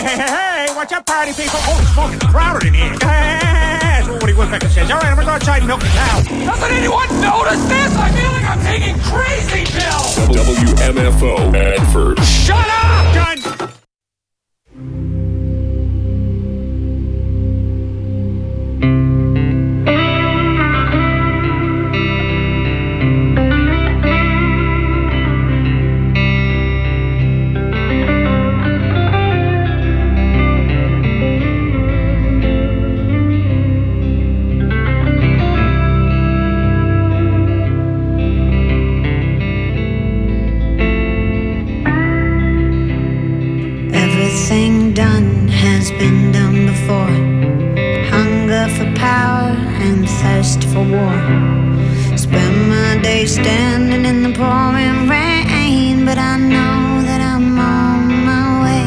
Hey, what's up, party people? Oh, it's fucking crowded in here. That's what Woody Woodpecker says. All right, I'm gonna go outside and milk the cow. Doesn't anyone notice this? I feel like I'm taking crazy pills! WMFO Adford. Shut up! Done. Everything done has been done before. Hunger for power and thirst for war. Spend my day standing in the pouring rain, but I know that I'm on my way.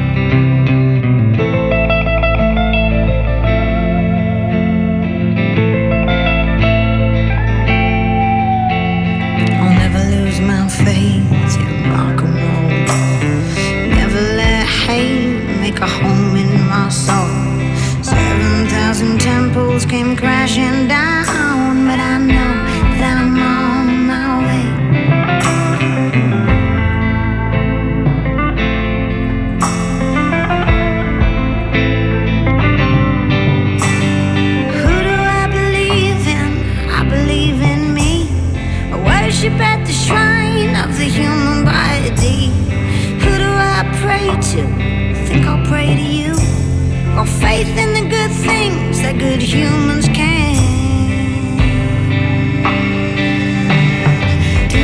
I'll never lose my faith in rock and roll. Never let hate make a home in my soul. 7,000 temples came crashing down, but I know that I'm on my way. Who do I believe in? I believe in me. I worship at the shrine of the human body. Who do I pray to? Think I'll pray to you. Got faith in the good things that good humans can do.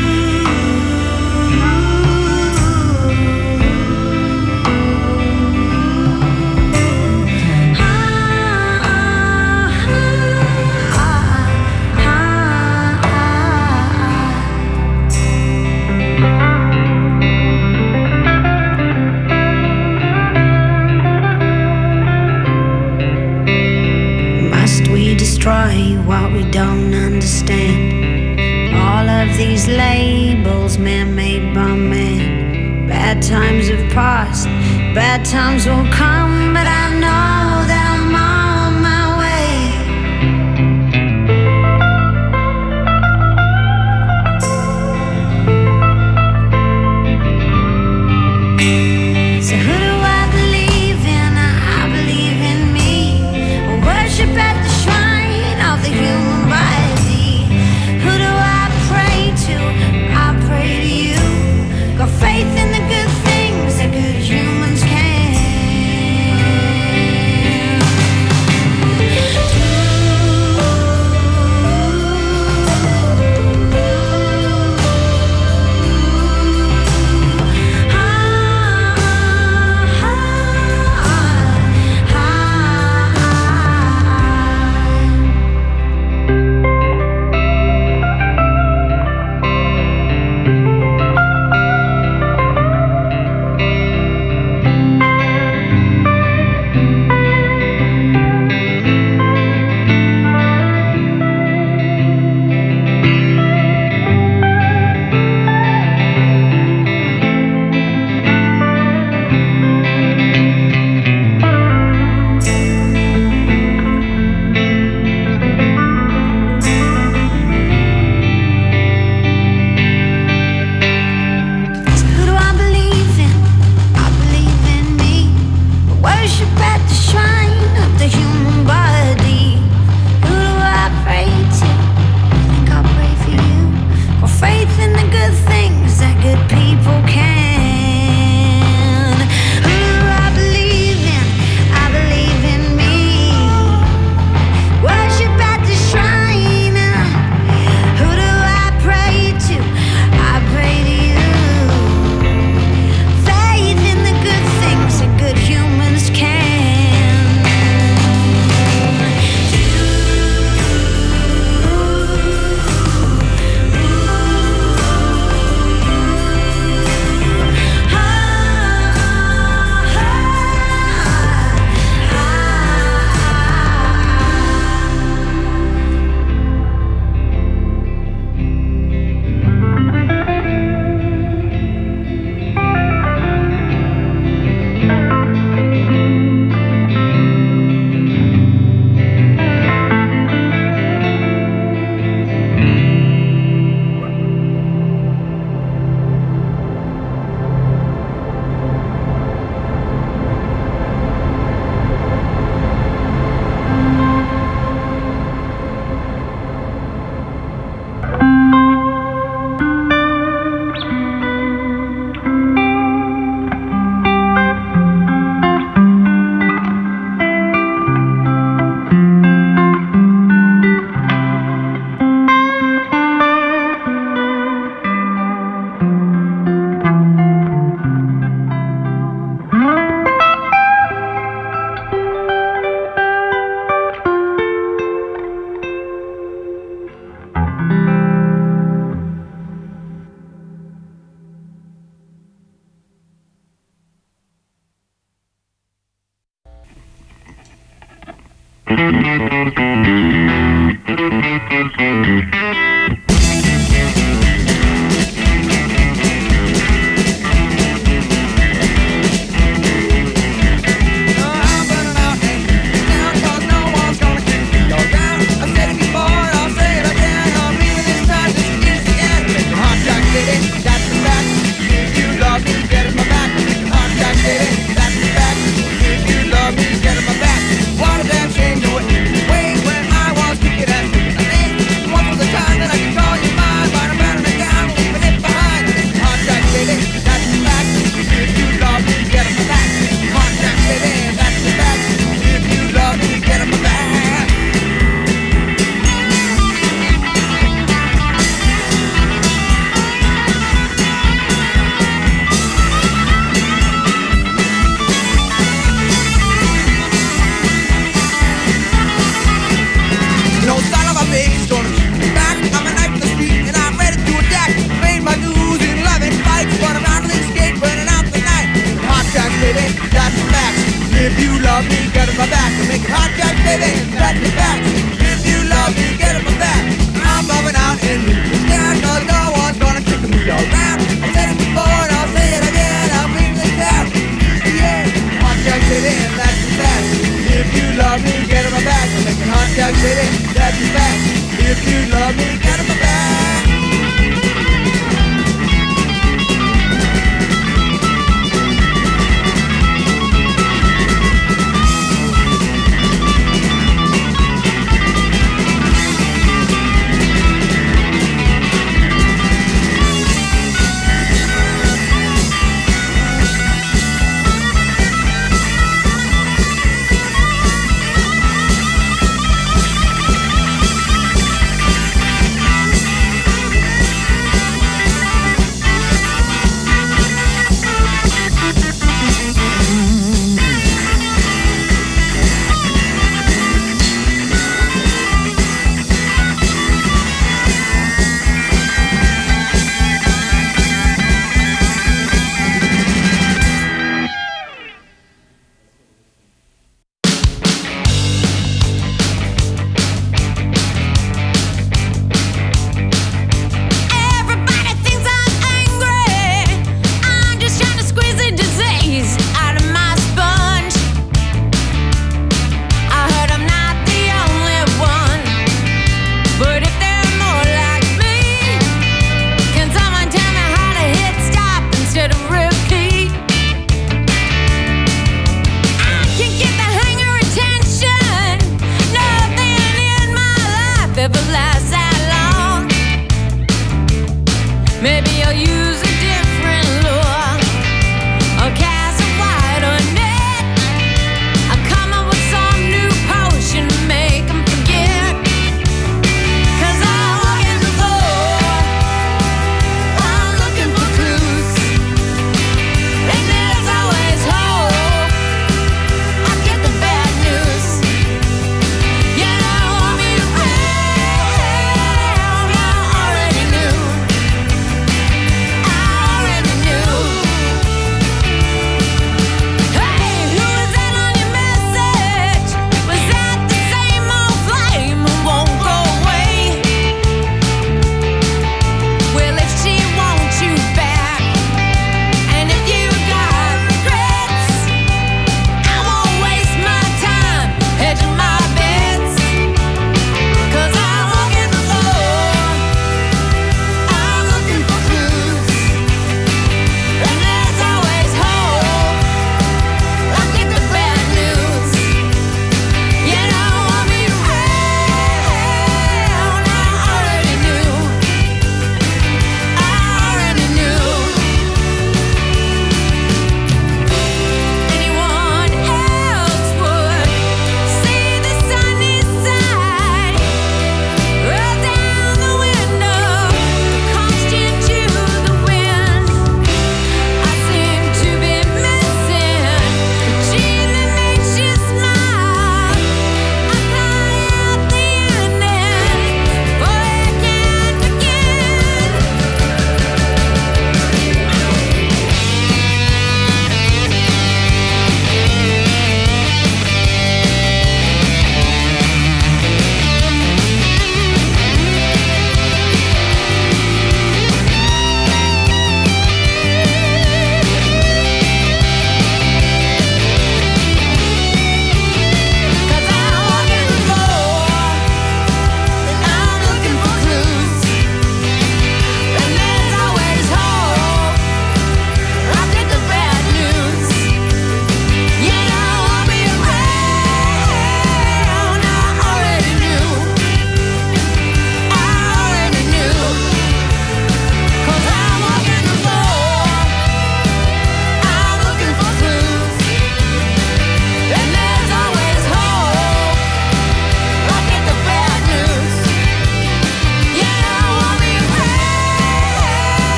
Must we destroy what we don't understand? All of these labels man-made by man. Bad times have passed, bad times will come, but I know that I'm on my way. So who do I believe in? I believe in me. I worship at the shrine of the human body. Who do I pray to? I pray to you. Got faith in the good things that good humans can. What a damn shame to wait when I was kicking and kicking. I mean, once was a time that I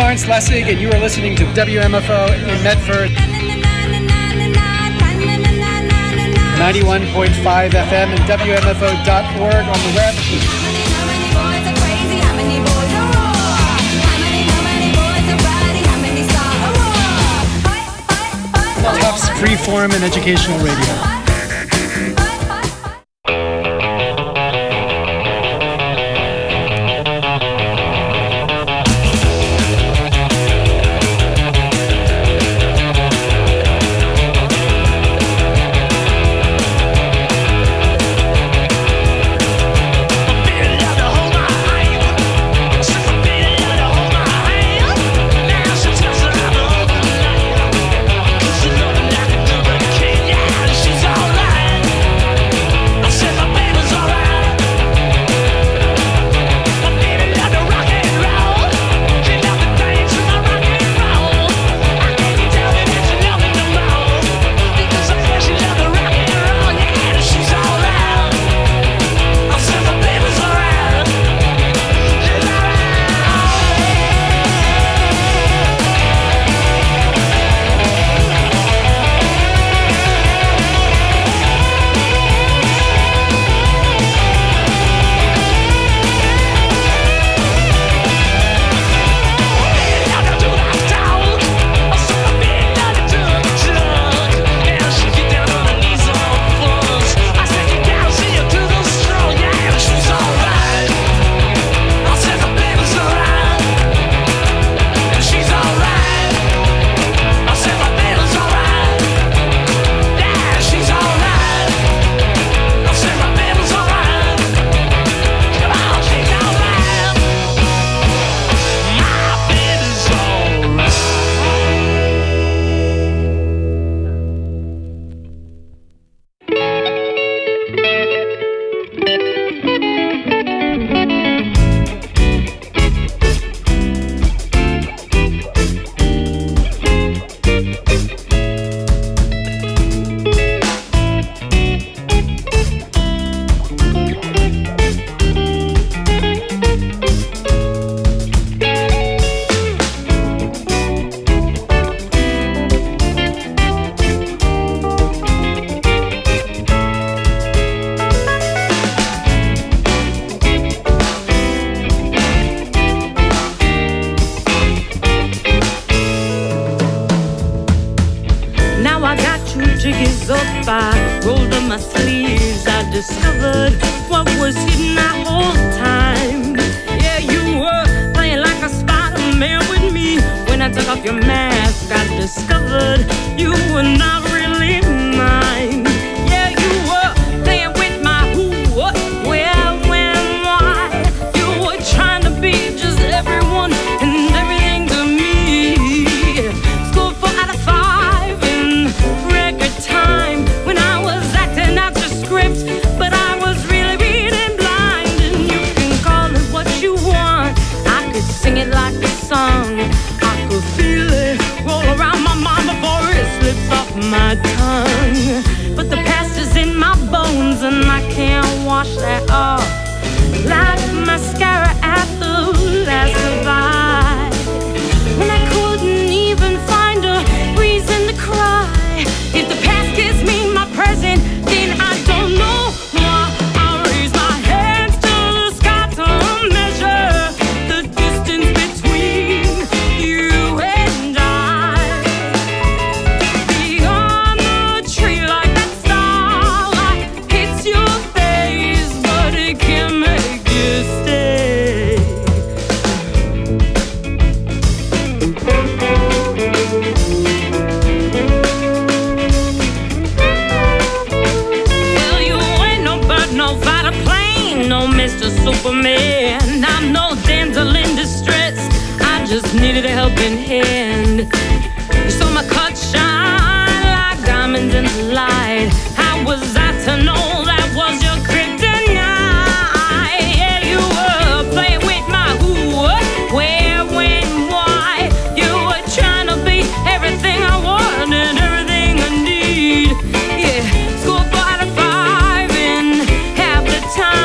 Lawrence Lessig, and you are listening to WMFO in Medford. 91.5 FM and WMFO.org on the web. Tufts Freeform and Educational Radio.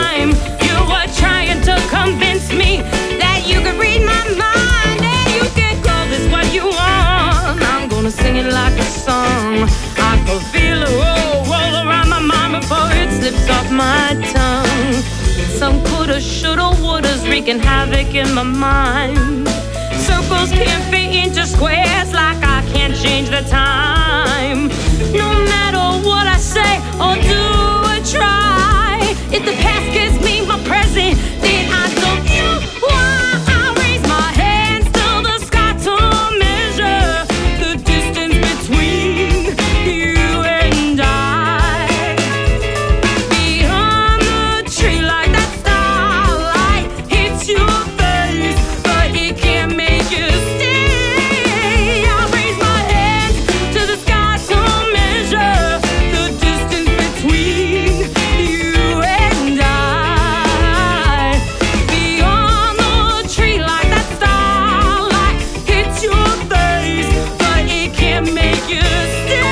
You were trying to convince me that you could read my mind and you could the shoulda, wouldas wreaking havoc in my mind. Circles can't fit into squares like I can't change the time. No matter what I say or do or try, if the past gives me my present, then I don't know why. I raise my hands to the sky to measure the distance between you and I. Beyond the tree like that starlight hits your face, but it can't make you stay. I raise my hands to the sky to measure the distance between you and I. Beyond the tree like that starlight hits your face, but it can't make you stay.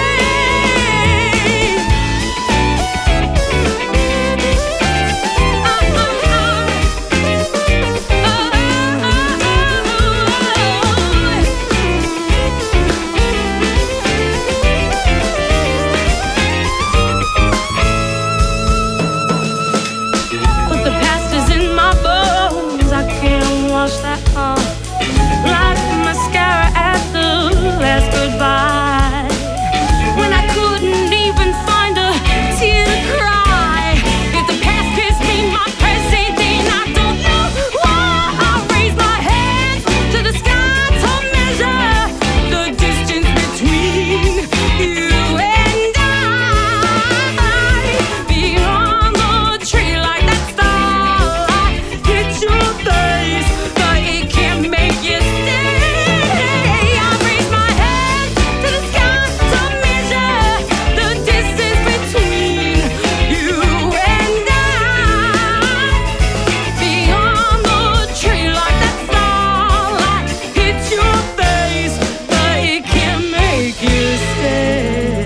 But the past is in my bones, I can't wash that off. Like mascara at the last goodbye, when I couldn't even find a tear to cry. If the past gives me my present, then I don't know why. I raise my hands to the sky to measure the distance between you and I. Beyond the tree like that starlight hits your face, but it can't make you stay. I raise my hands to the sky to measure the distance between you and I. Beyond the tree like that starlight hits your face, but it can't make you stay.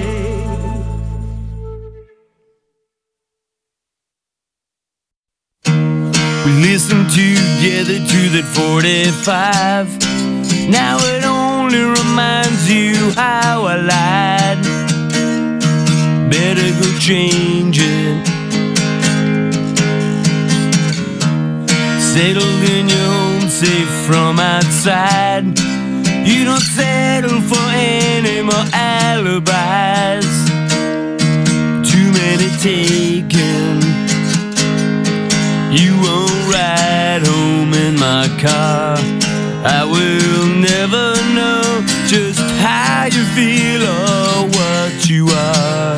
We listened together to that 45. Now it only reminds you how I lied. Better go change it. Settled in your home, safe from outside. You don't settle for any more alibis. Too many taken. You won't ride home in my car. I will never know just how you feel or what you are.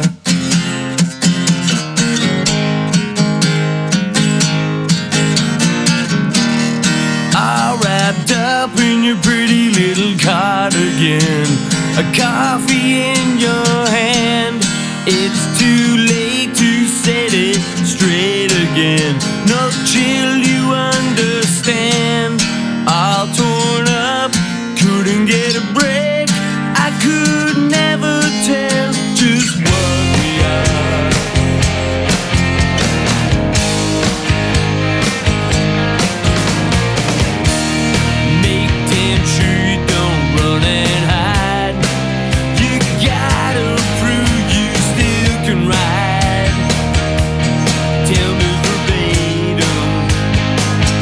All wrapped up in your pretty little cardigan, a coffee in your hand. It's too late to set it straight again. No chill, you understand. All torn up, couldn't get a break. I could never tell just what we are. Make damn sure you don't run and hide. You gotta prove you still can ride. Tell me verbatim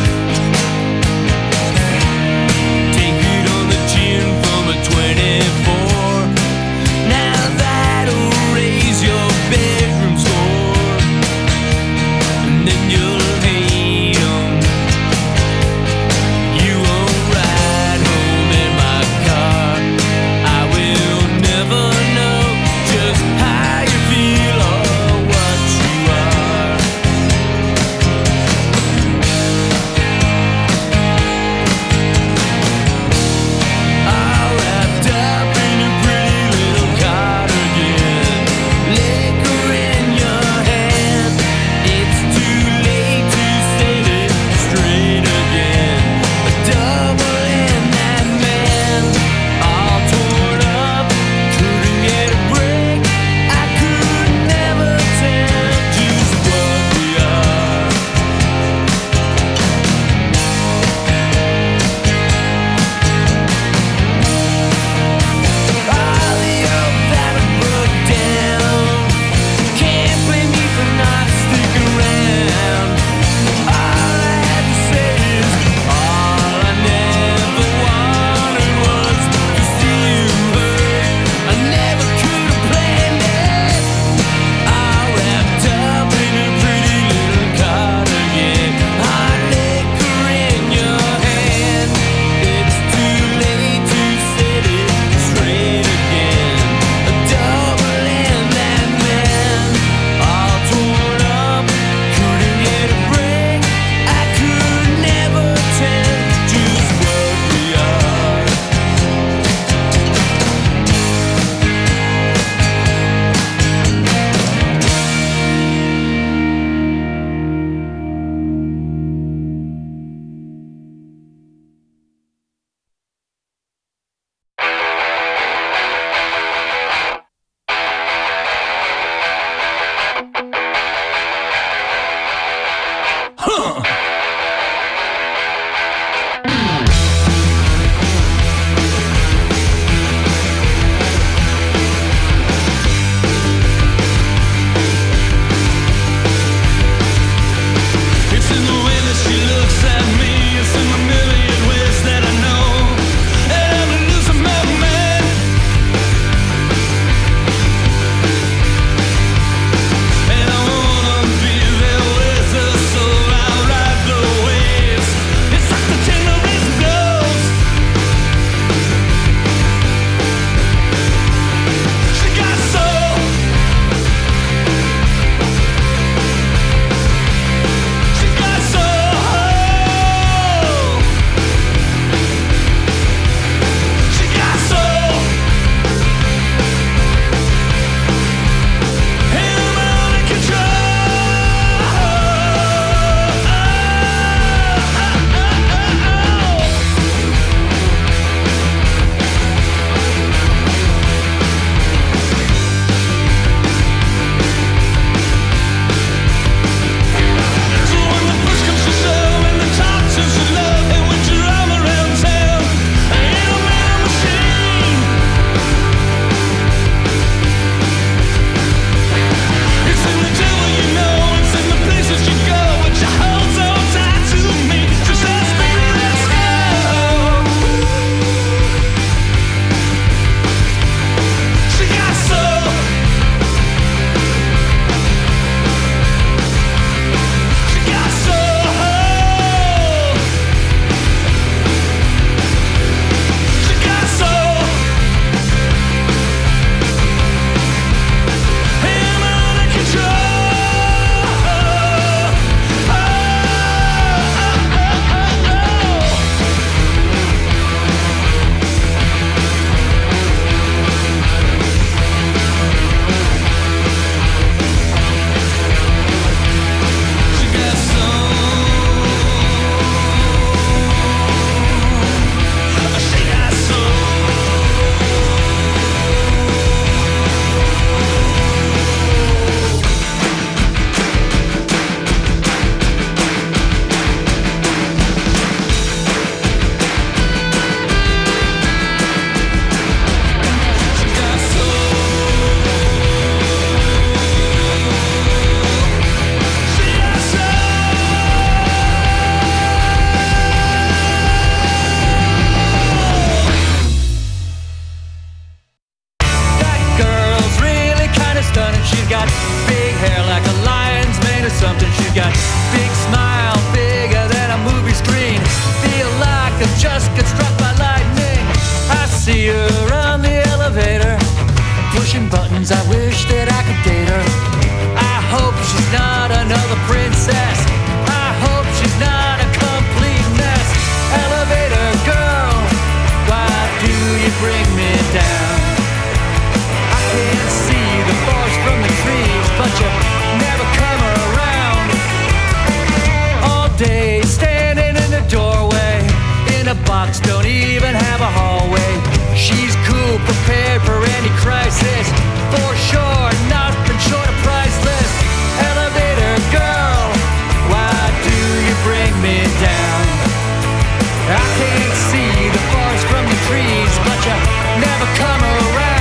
box, don't even have a hallway. She's cool, prepared for any crisis. For sure, nothing short of priceless. Elevator girl, why do you bring me down? I can't see the forest from the trees, but you never come around.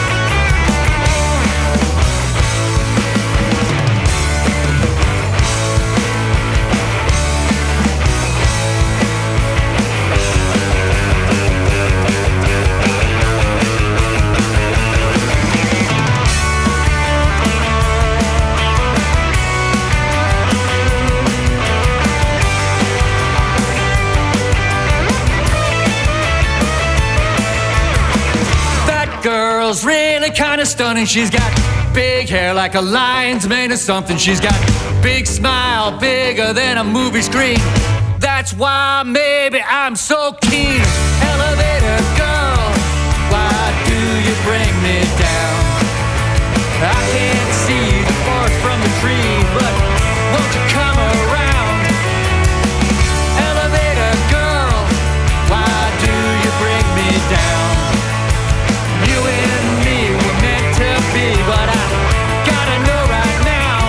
Girl's really kind of stunning. She's got big hair like a lion's made of something. She's got big smile, bigger than a movie screen. That's why maybe I'm so keen. Elevator girl, why do you bring me down? I can't see the forest from the tree, but won't you come around? Elevator girl, why do you bring me down? You and me were meant to be, but I gotta know right now.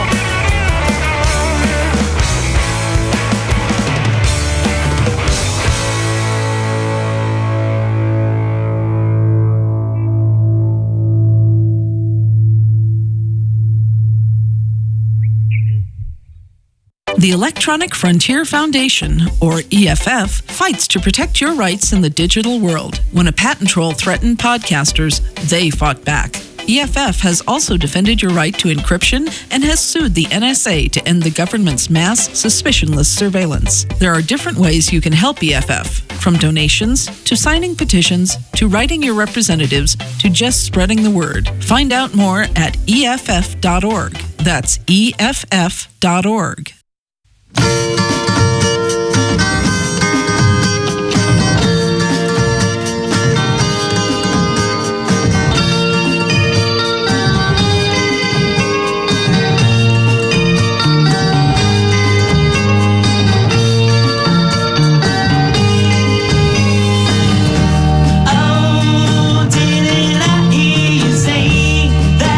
The Electronic Frontier Foundation, or EFF, fights to protect your rights in the digital world. When a patent troll threatened podcasters, they fought back. EFF has also defended your right to encryption and has sued the NSA to end the government's mass, suspicionless surveillance. There are different ways you can help EFF, from donations, to signing petitions, to writing your representatives, to just spreading the word. Find out more at EFF.org. That's EFF.org.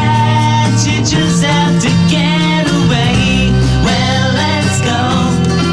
Just have to get away. Well, let's go.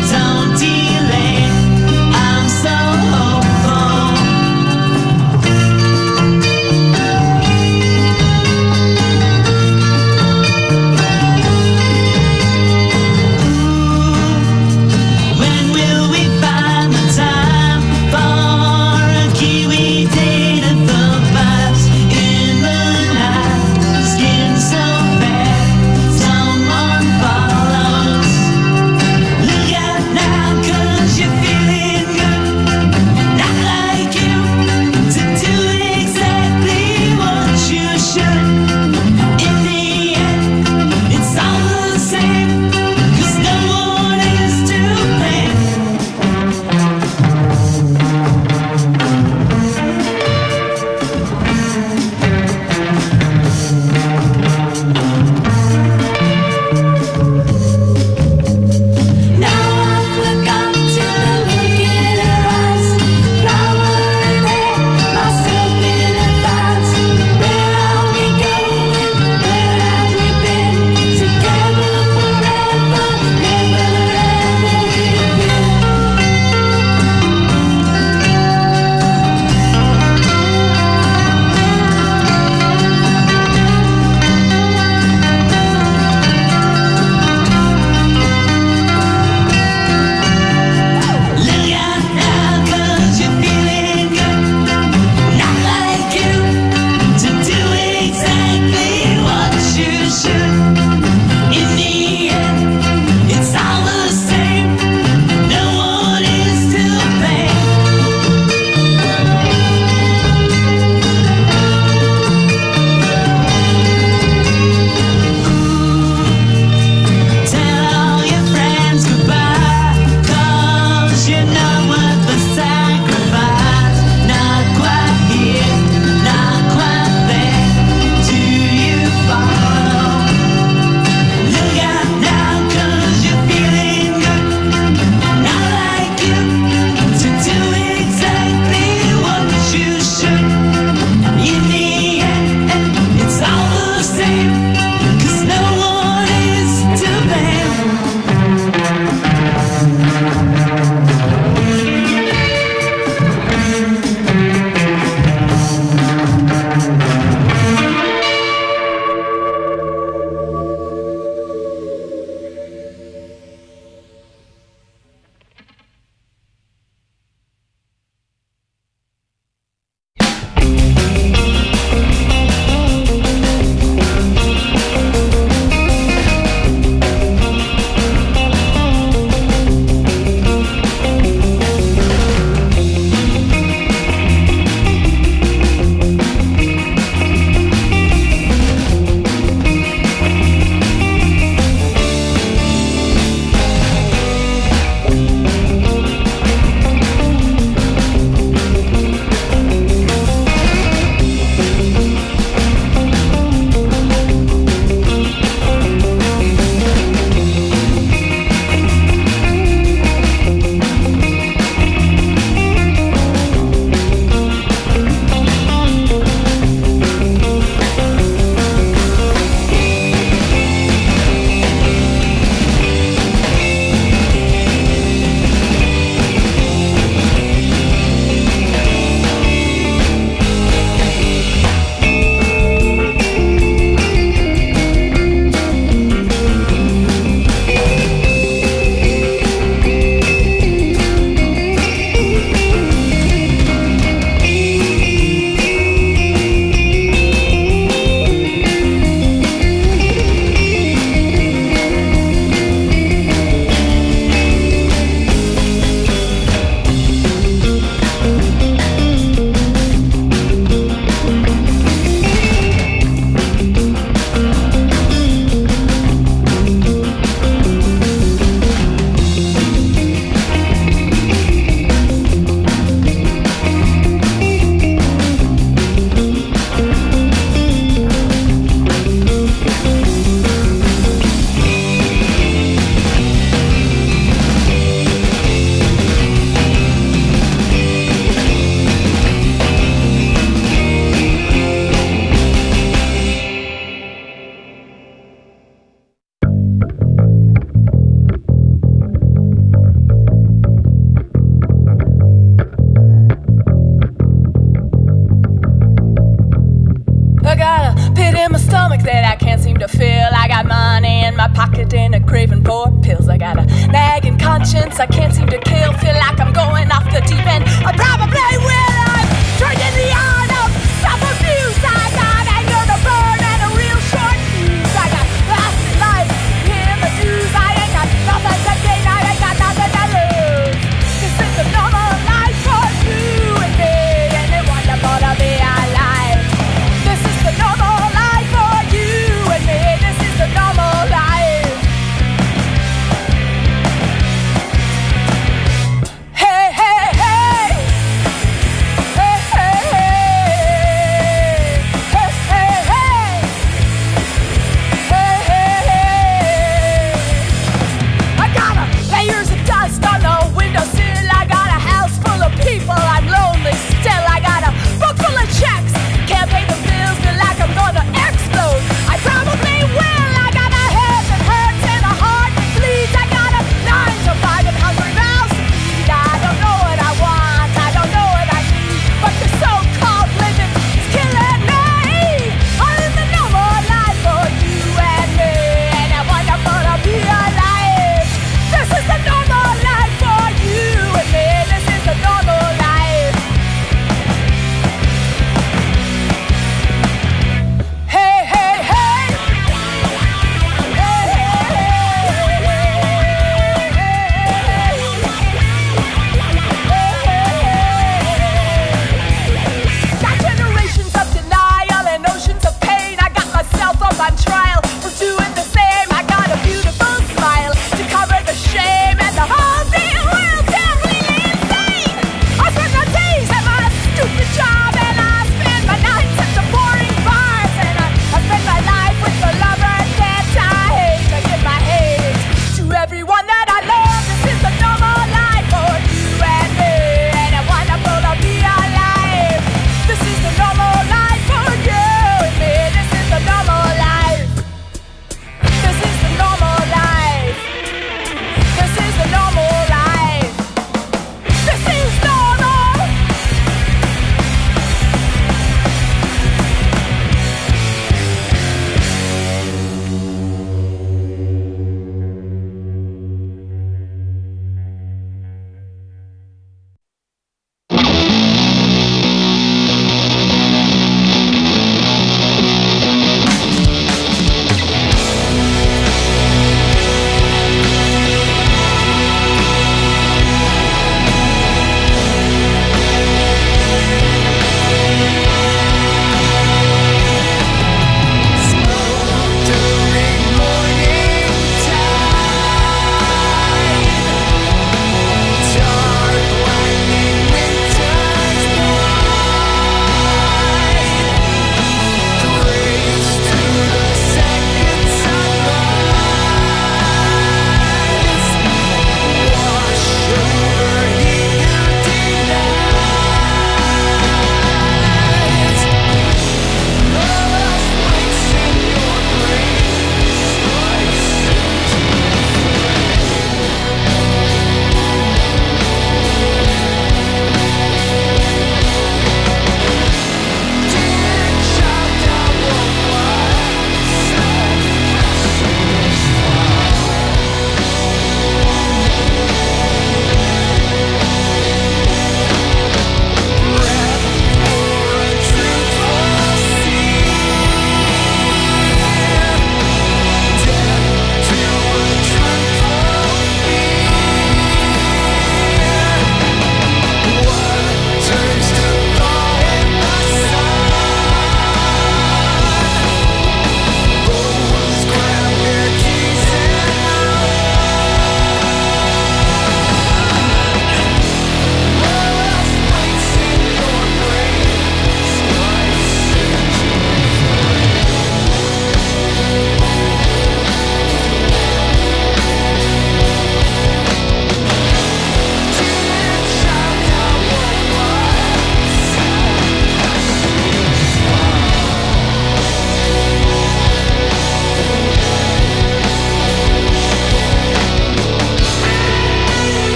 in my stomach that I can't seem to fill. I got money in my pocket and a craving for pills. I got a nagging conscience I can't seem to kill. Feel like I'm going off the deep end. I probably will. I'm drinking the art of self-abuse. I got anger to burn and a real short fuse. I got lasting life in the news. I ain't got nothing to gain. I ain't got nothing to lose. This is the normal life for you and me, and it's wonderful to be alive. This is the normal life for you and me. This is the normal life. Hey, hey, hey.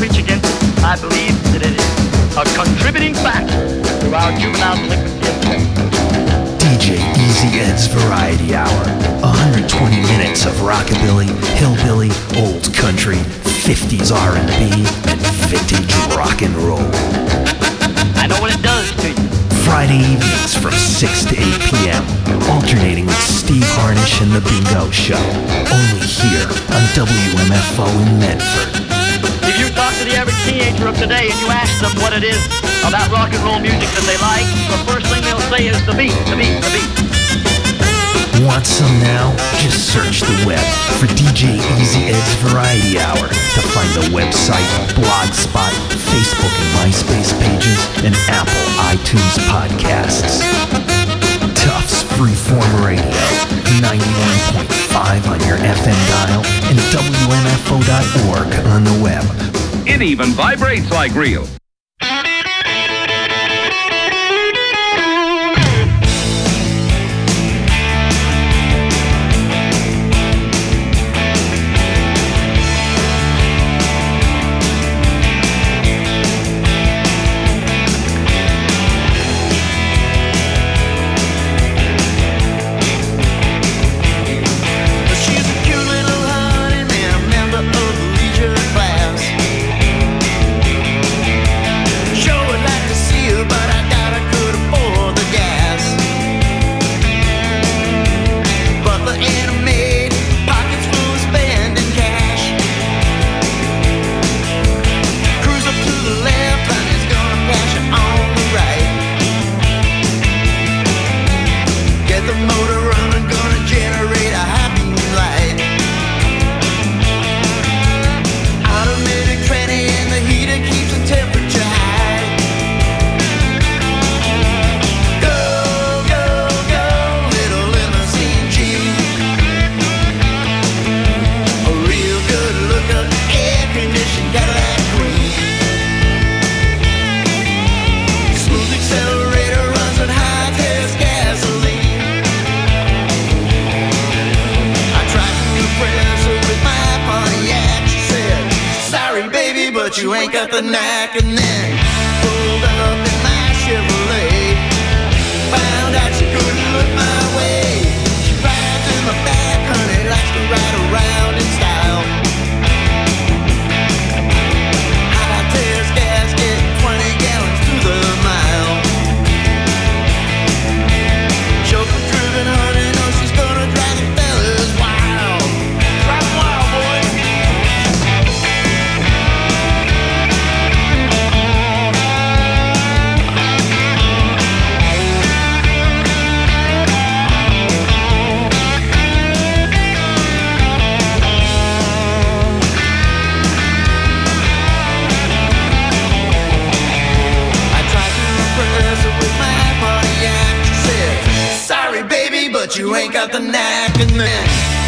preach against it. I believe that it is a contributing factor to our juvenile delinquency. DJ Easy Ed's Variety Hour. 120 minutes of rockabilly, hillbilly, old country, 50s R&B, and vintage rock and roll. I know what it does to you. Friday evenings from 6 to 8 p.m. Alternating with Steve Harnish and The Bingo Show. Only here on WMFO in Medford. If you talk to the average teenager of today and you ask them what it is about rock and roll music that they like, the first thing they'll say is the beat, the beat, the beat. Want some now? Just search the web for DJ Easy Ed's Variety Hour to find the website, Blogspot, Facebook and MySpace pages, and Apple iTunes podcasts. Tufts Freeform Radio, 91.5 on your FM dial, and WMFO.org on the web. It even vibrates like real. You ain't got the knack, and then pulled up in my Chevrolet. Found out she couldn't look my way. She rides in the back, honey, likes to ride around in style. High test gasket, 20 gallons to the mile. Chauffeur driven, honey, knows she's gonna drive the fellas wild. Drive them wild, boy. But you ain't got the knack, and then